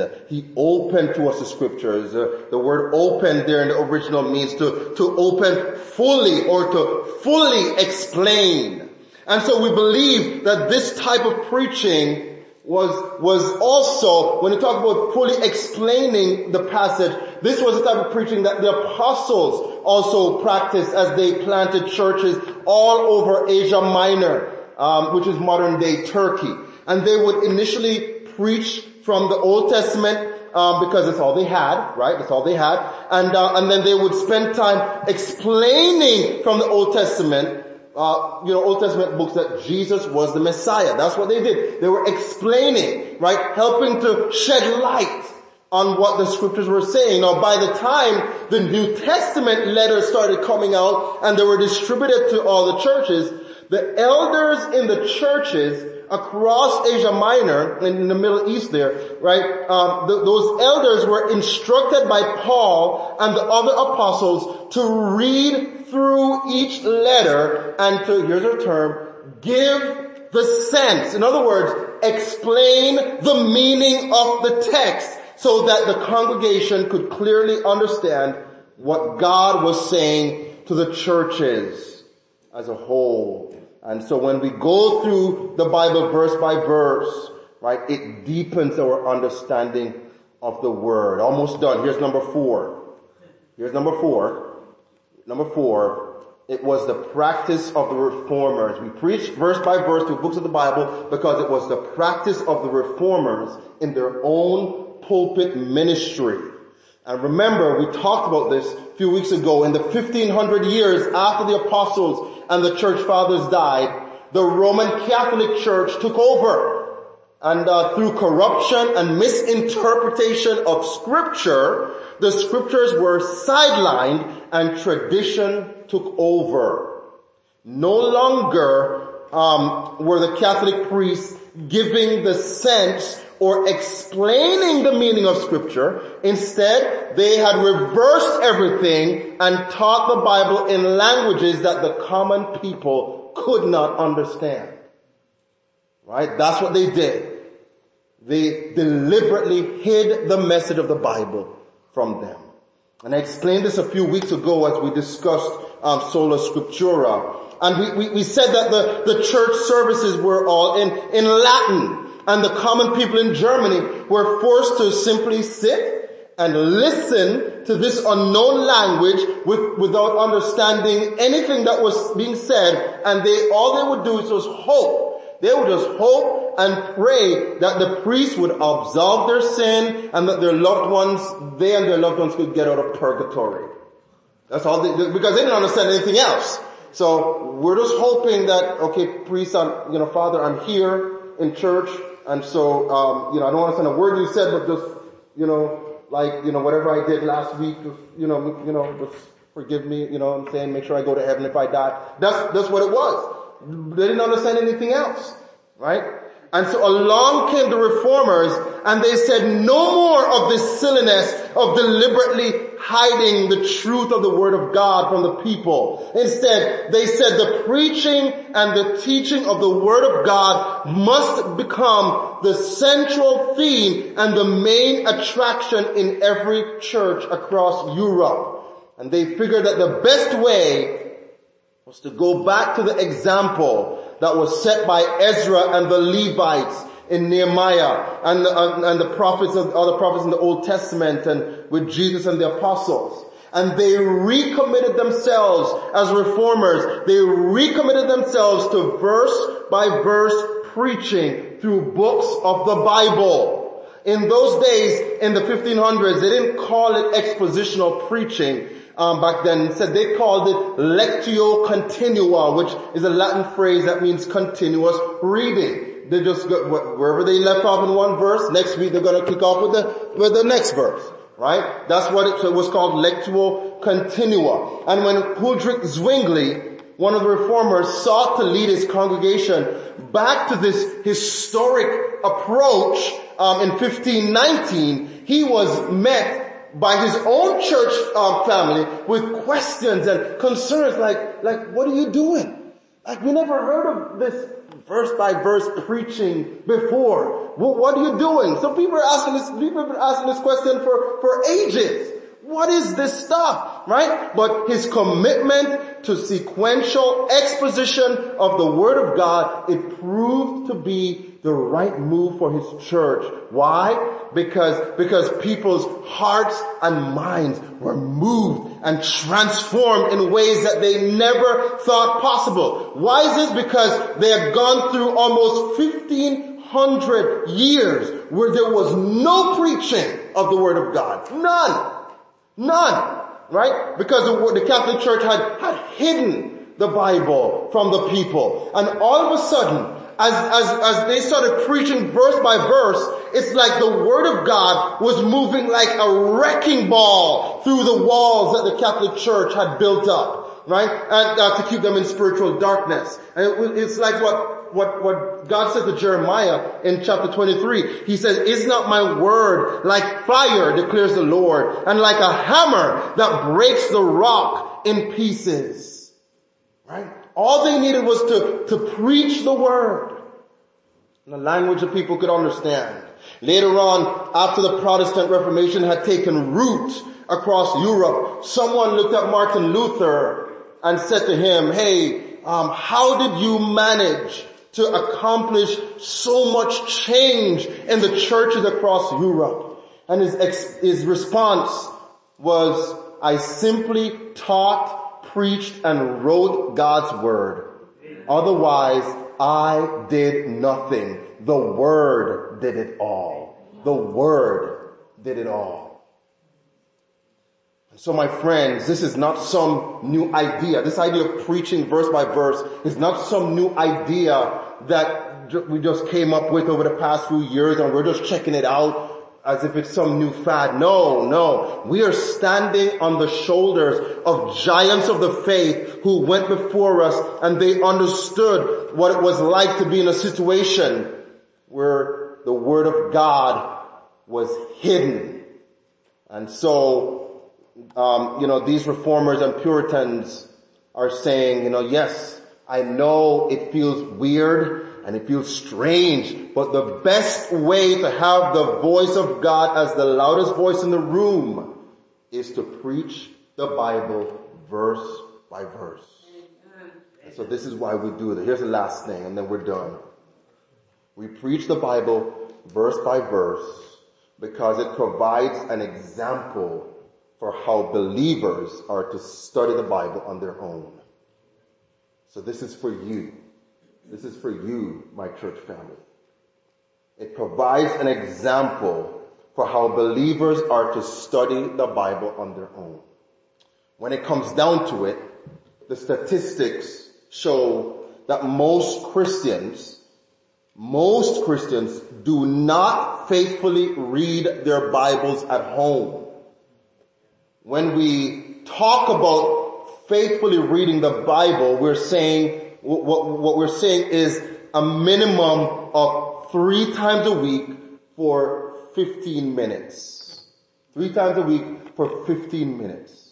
[SPEAKER 2] to us the scriptures. The word open there in the original means to open fully or to fully explain. And so we believe that this type of preaching was also, when you talk about fully explaining the passage, this was the type of preaching that the apostles also practiced as they planted churches all over Asia Minor, which is modern day Turkey. And they would initially preach from the Old Testament, because that's all they had, right? That's all they had. And then they would spend time explaining from the Old Testament, Old Testament books, that Jesus was the Messiah. That's what they did. They were explaining, right? Helping to shed light on what the scriptures were saying. Now, by the time the New Testament letters started coming out and they were distributed to all the churches, the elders in the churches across Asia Minor, in the Middle East there, right, those elders were instructed by Paul and the other apostles to read through each letter and to, here's our term, give the sense. In other words, explain the meaning of the text so that the congregation could clearly understand what God was saying to the churches as a whole. And so when we go through the Bible verse by verse, right, it deepens our understanding of the Word. Almost done. Here's number 4. Number 4, it was the practice of the reformers. We preach verse by verse through books of the Bible because it was the practice of the reformers in their own pulpit ministry. And remember, we talked about this a few weeks ago. In the 1500 years after the apostles and the church fathers died, the Roman Catholic Church took over. And through corruption and misinterpretation of scripture, the scriptures were sidelined and tradition took over. No longer were the Catholic priests giving the sense or explaining the meaning of Scripture. Instead, they had reversed everything and taught the Bible in languages that the common people could not understand. Right? That's what they did. They deliberately hid the message of the Bible from them. And I explained this a few weeks ago as we discussed Sola Scriptura. And we said that the church services were all in Latin. And the common people in Germany were forced to simply sit and listen to this unknown language without understanding anything that was being said. And all they would do is just hope. They would just hope and pray that the priest would absolve their sin and that they and their loved ones could get out of purgatory. That's all because they didn't understand anything else. So we're just hoping that, okay, priest, Father, I'm here in church, and so, I don't understand a word you said, but just, whatever I did last week, just forgive me, I'm saying, make sure I go to heaven if I die. That's what it was. They didn't understand anything else, right? And so along came the reformers, and they said no more of this silliness of deliberately hiding the truth of the Word of God from the people. Instead, they said the preaching and the teaching of the Word of God must become the central theme and the main attraction in every church across Europe. And they figured that the best way was to go back to the example that was set by Ezra and the Levites in Nehemiah and the prophets of other prophets in the Old Testament and with Jesus and the apostles. And they recommitted themselves as reformers. They recommitted themselves to verse by verse preaching through books of the Bible. In those days, in the 1500s, they didn't call it expositional preaching. Back then, they called it lectio continua, which is a Latin phrase that means continuous reading. They just go, wherever they left off in one verse, next week they're going to kick off with the next verse, right? That's what it was called, lectio continua. And when Huldrych Zwingli, one of the reformers, sought to lead his congregation back to this historic approach in 1519, he was met by his own church family with questions and concerns like, what are you doing? Like, we never heard of this verse by verse preaching before. What are you doing? So people have been asking this question for ages. What is this stuff? Right? But his commitment to sequential exposition of the Word of God, it proved to be the right move for his church. Why? Because people's hearts and minds were moved and transformed in ways that they never thought possible. Why is this? Because they had gone through almost 1,500 years where there was no preaching of the Word of God. None. Right? Because the Catholic Church had hidden the Bible from the people. And all of a sudden, as they started preaching verse by verse, it's like the Word of God was moving like a wrecking ball through the walls that the Catholic Church had built up, right? And to keep them in spiritual darkness. And it's like what God said to Jeremiah in chapter 23. He says, "Is not my word like fire, declares the Lord, and like a hammer that breaks the rock in pieces?" Right? All they needed was to preach the word in a language that people could understand. Later on, after the Protestant Reformation had taken root across Europe, someone looked at Martin Luther and said to him, "Hey, how did you manage to accomplish so much change in the churches across Europe?" And his response was, "I simply taught, preached, and wrote God's word. Otherwise, I did nothing. The Word did it all." The Word did it all. So my friends, this is not some new idea. This idea of preaching verse by verse is not some new idea that we just came up with over the past few years and we're just checking it out as if it's some new fad. No. We are standing on the shoulders of giants of the faith who went before us, and they understood what it was like to be in a situation where the Word of God was hidden. And so, these reformers and Puritans are saying, yes, I know it feels weird and it feels strange, but the best way to have the voice of God as the loudest voice in the room is to preach the Bible verse by verse. And so this is why we do it. Here's the last thing, and then we're done. We preach the Bible verse by verse because it provides an example for how believers are to study the Bible on their own. So this is for you. This is for you, my church family. It provides an example for how believers are to study the Bible on their own. When it comes down to it, the statistics show that most Christians do not faithfully read their Bibles at home. When we talk about faithfully reading the Bible, we're saying, what we're saying is a minimum of 3 times a week for 15 minutes. 3 times a week for 15 minutes.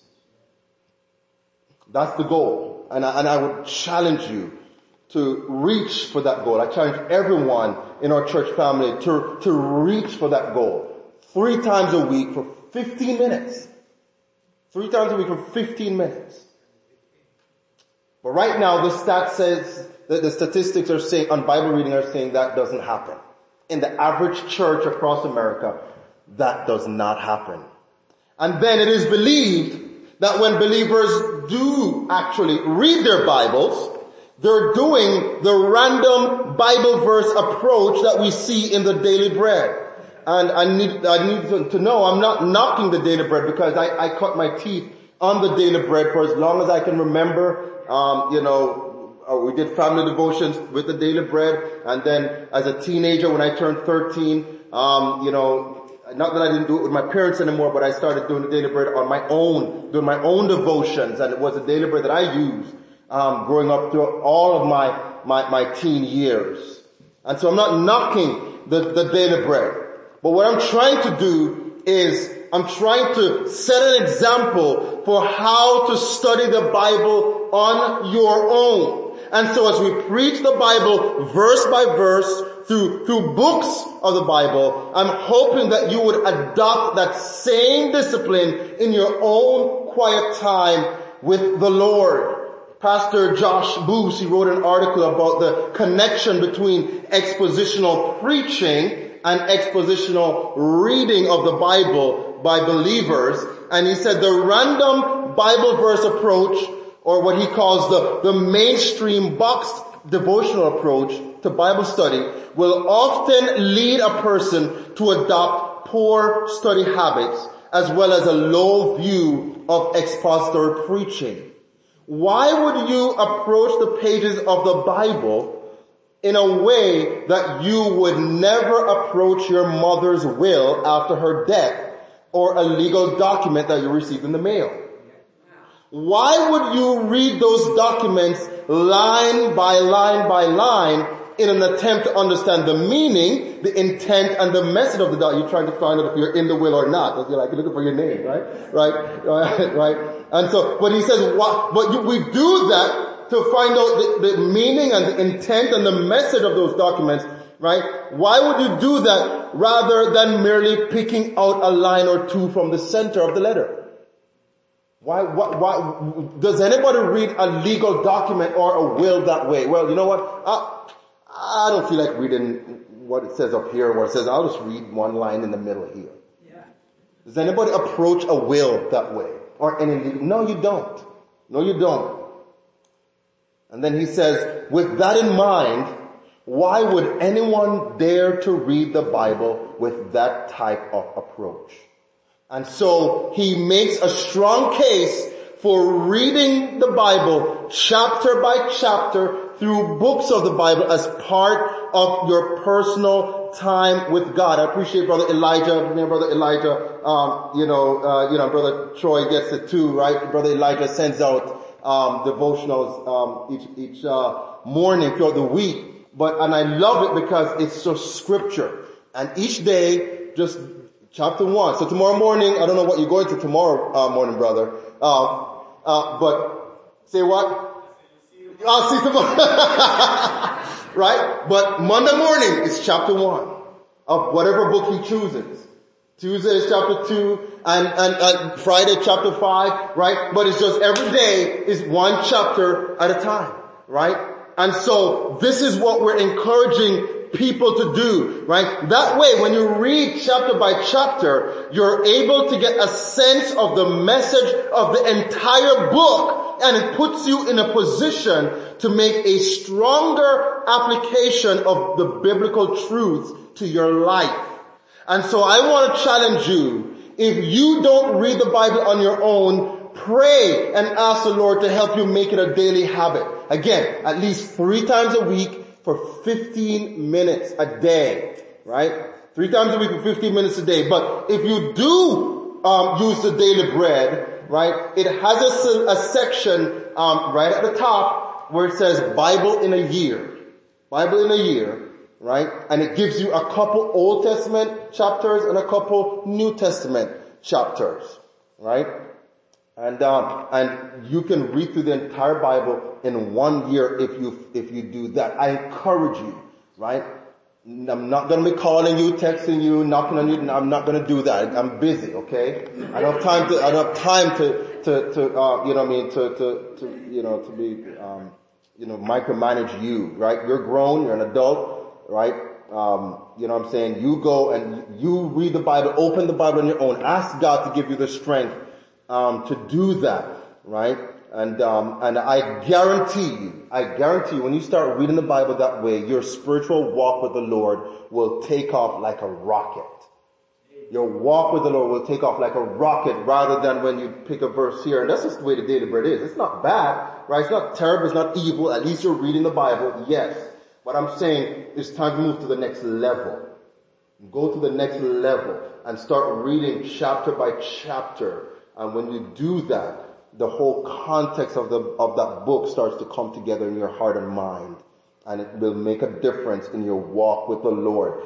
[SPEAKER 2] That's the goal. And I would challenge you to reach for that goal. I challenge everyone in our church family to reach for that goal. 3 times a week for 15 minutes. 3 times a week for 15 minutes. But right now the stat says, that the statistics are saying, on Bible reading are saying that doesn't happen. In the average church across America, that does not happen. And then it is believed that when believers do actually read their Bibles, they're doing the random Bible verse approach that we see in the Daily Bread. And I need to know I'm not knocking the Daily Bread because I cut my teeth on the Daily Bread for as long as I can remember. We did family devotions with the Daily Bread, and then as a teenager when I turned 13, not that I didn't do it with my parents anymore, but I started doing the Daily Bread on my own, doing my own devotions, and it was the Daily Bread that I used growing up through all of my teen years. And so I'm not knocking the Daily Bread. But what I'm trying to do is I'm trying to set an example for how to study the Bible on your own. And so as we preach the Bible verse by verse through books of the Bible, I'm hoping that you would adopt that same discipline in your own quiet time with the Lord. Pastor Josh Booth, he wrote an article about the connection between expositional preaching and expositional reading of the Bible by believers. And he said the random Bible verse approach, or what he calls the mainstream boxed devotional approach to Bible study, will often lead a person to adopt poor study habits as well as a low view of expository preaching. Why would you approach the pages of the Bible in a way that you would never approach your mother's will after her death or a legal document that you received in the mail? Why would you read those documents line by line by line in an attempt to understand the meaning, the intent, and the message of the document? You're trying to find out if you're in the will or not. You're like, you're looking for your name, right? And so, but he says, we do that to find out the meaning and the intent and the message of those documents, right? Why would you do that rather than merely picking out a line or two from the center of the letter? Why does anybody read a legal document or a will that way? Well, you know what? I don't feel like reading what it says up here, where it says, I'll just read one line in the middle here. Yeah. Does anybody approach a will that way? Or any legal? No, you don't. No, you don't. And then he says, with that in mind, why would anyone dare to read the Bible with that type of approach? And so he makes a strong case for reading the Bible chapter by chapter through books of the Bible as part of your personal time with God. I appreciate Brother Elijah, Brother Troy gets it too, right? Brother Elijah sends out devotionals each morning throughout the week. And I love it because it's just scripture. And each day, just chapter 1. So tomorrow morning, I don't know what you're going to tomorrow morning, brother. But say what? I'll see tomorrow. Right? But Monday morning is chapter 1 of whatever book he chooses. Tuesday is chapter 2 and Friday chapter 5, right? But it's just every day is one chapter at a time, right? And so this is what we're encouraging people to do, right? That way, when you read chapter by chapter, you're able to get a sense of the message of the entire book, and it puts you in a position to make a stronger application of the biblical truths to your life. And so I want to challenge you, if you don't read the Bible on your own, pray and ask the Lord to help you make it a daily habit. Again, at least 3 times a week for 15 minutes a day, right? 3 times a week for 15 minutes a day. But if you do use the daily bread, right, it has a section right at the top where it says Bible in a year. Bible in a year. Right? And it gives you a couple Old Testament chapters and a couple New Testament chapters. Right? And you can read through the entire Bible in 1 year if you do that. I encourage you, right? I'm not gonna be calling you, texting you, knocking on you. I'm not gonna do that. I'm busy, okay? I don't have time to micromanage you, right? You're grown, you're an adult. Right? You know what I'm saying? You go and you read the Bible, open the Bible on your own. Ask God to give you the strength, to do that. Right? And I guarantee you, when you start reading the Bible that way, your spiritual walk with the Lord will take off like a rocket. Your walk with the Lord will take off like a rocket rather than when you pick a verse here. And that's just the way the daily bread is. It's not bad, right? It's not terrible. It's not evil. At least you're reading the Bible. Yes. What I'm saying is time to move to the next level. Go to the next level and start reading chapter by chapter. And when you do that, the whole context of that book starts to come together in your heart and mind. And it will make a difference in your walk with the Lord.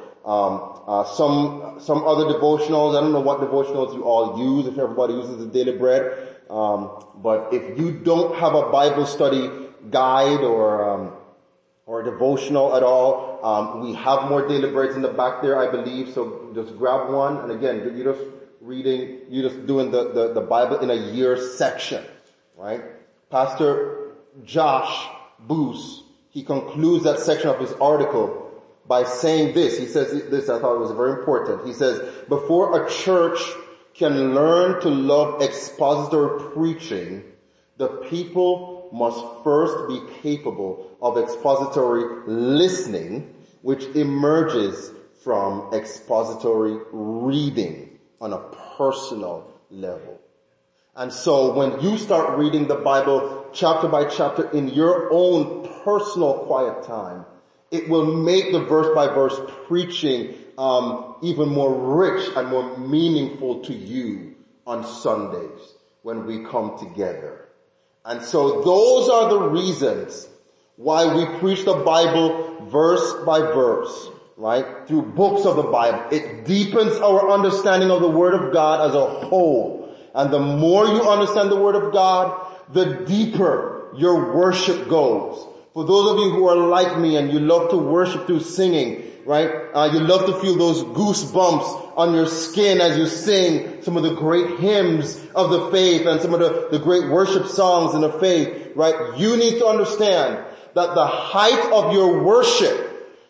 [SPEAKER 2] Some other devotionals, I don't know what devotionals you all use, if everybody uses the daily bread. But if you don't have a Bible study guide or devotional at all, we have more daily breads in the back there, I believe, so just grab one. And again, you're just doing the Bible in a year section, right? Pastor Josh Boos, he concludes that section of his article by saying this. He says this, I thought it was very important. He says, before a church can learn to love expository preaching, the people must first be capable of expository listening, which emerges from expository reading on a personal level. And so when you start reading the Bible chapter by chapter in your own personal quiet time, it will make the verse by verse preaching even more rich and more meaningful to you on Sundays when we come together. And so those are the reasons why we preach the Bible verse by verse, right? Through books of the Bible. It deepens our understanding of the Word of God as a whole. And the more you understand the Word of God, the deeper your worship goes. For those of you who are like me and you love to worship through singing, right? You love to feel those goosebumps on your skin as you sing some of the great hymns of the faith and some of the great worship songs in the faith, right? You need to understand that the height of your worship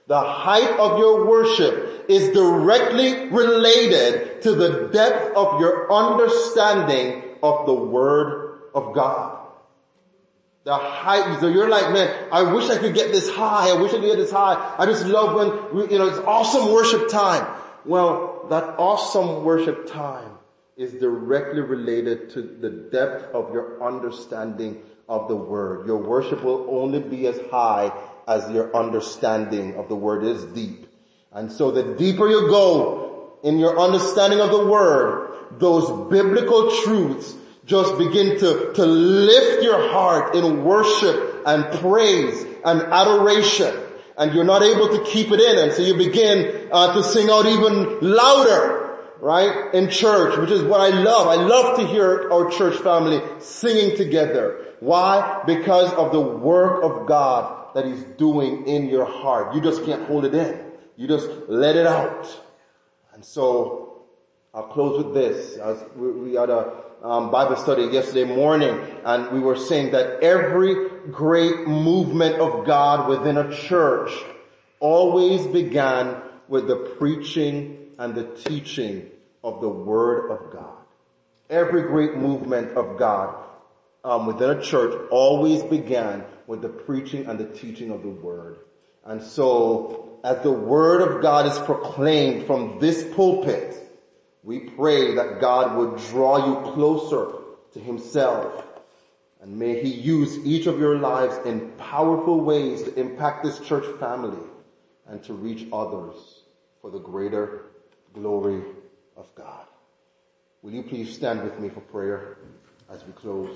[SPEAKER 2] is directly related to the depth of your understanding of the Word of God. The height, so you're like, man, I wish I could get this high. I just love when, it's awesome worship time. Well, that awesome worship time is directly related to the depth of your understanding of the Word. Your worship will only be as high as your understanding of the Word is deep. And so the deeper you go in your understanding of the Word, those biblical truths just begin to lift your heart in worship and praise and adoration, and you're not able to keep it in, and so you begin to sing out even louder, right, in church, which is what I love. I love to hear our church family singing together. Why? Because of the work of God that He's doing in your heart. You just can't hold it in. You just let it out. And so I'll close with this. We had a Bible study yesterday morning, and we were saying that every great movement of God within a church always began with the preaching and the teaching of the Word of God. Every great movement of God within a church always began with the preaching and the teaching of the Word. And so, as the Word of God is proclaimed from this pulpit, we pray that God would draw you closer to Himself. And may He use each of your lives in powerful ways to impact this church family and to reach others for the greater glory of God. Will you please stand with me for prayer as we close?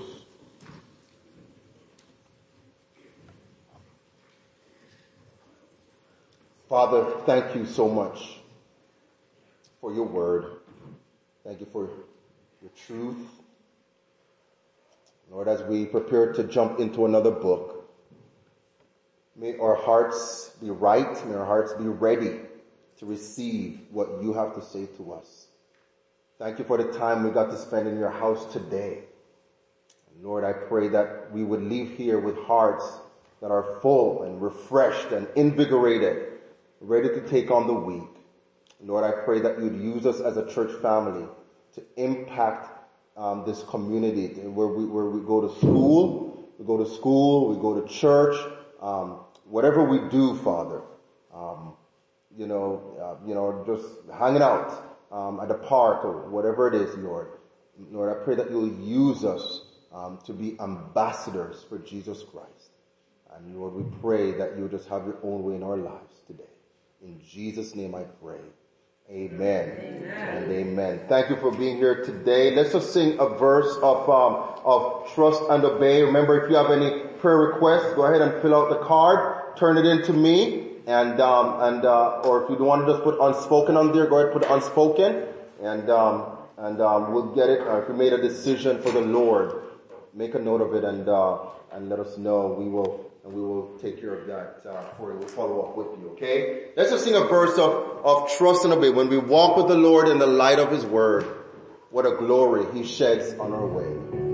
[SPEAKER 2] Father, thank you so much for your word. Thank you for your truth. Lord, as we prepare to jump into another book, may our hearts be right, may our hearts be ready to receive what you have to say to us. Thank you for the time we got to spend in your house today. Lord, I pray that we would leave here with hearts that are full and refreshed and invigorated, ready to take on the week. Lord, I pray that you'd use us as a church family to impact this community where we go to school, we go to church, whatever we do, Father, just hanging out at the park or whatever it is, Lord. Lord, I pray that you'll use us to be ambassadors for Jesus Christ. And Lord, we pray that you'll just have your own way in our lives today. In Jesus' name I pray. Amen. Amen. And amen. Thank you for being here today. Let's just sing a verse of Trust and Obey. Remember, if you have any prayer requests, go ahead and fill out the card, turn it in to me, or if you don't want to just put unspoken on there, go ahead and put unspoken, and we'll get it. If you made a decision for the Lord, make a note of it and let us know. We will take care of that for you. We'll follow up with you, okay? Let's just sing a verse of trust and obey. When we walk with the Lord in the light of His word, what a glory He sheds on our way.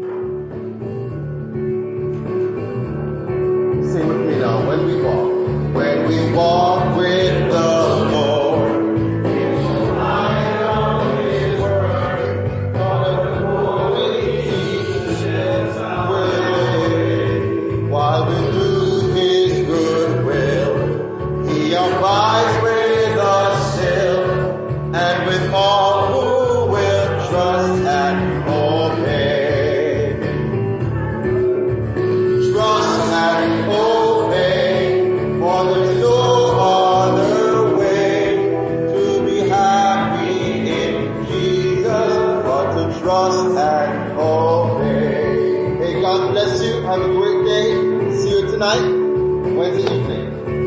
[SPEAKER 2] Sing with me now. When we walk with the Lord, tonight, Wednesday evening.